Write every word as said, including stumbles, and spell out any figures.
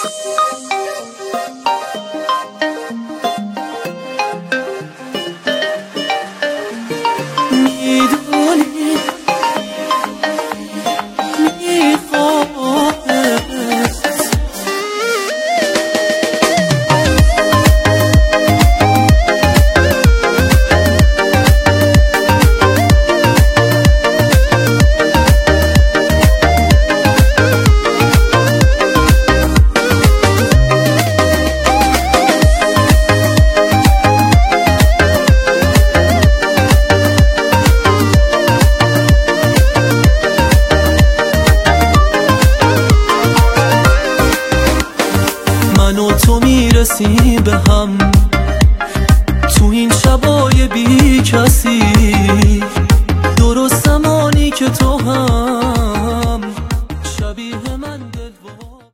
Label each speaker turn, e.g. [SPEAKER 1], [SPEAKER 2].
[SPEAKER 1] من و تو میرسیم به هم تو این شبای بی کسی، درست زمانی که تو هم